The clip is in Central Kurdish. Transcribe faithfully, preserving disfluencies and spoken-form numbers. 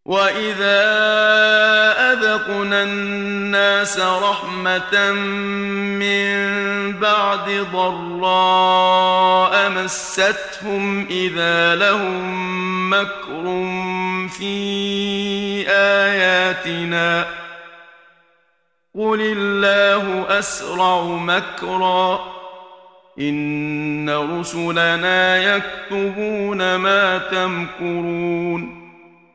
وَإِذَا أَذَقْنَا النَّاسَ رَحْمَةً مِّن بَعْدِ ضَرَّاءَ مَسَّتْهُمْ إِذَا لَهُم مَّكْرٌ فِي آيَاتِنَا قُلِ اللَّهُ أَسْرَعُ مَكْرًا إِنَّ رُسُلَنَا يَكْتُبُونَ مَا تَمْكُرُونَ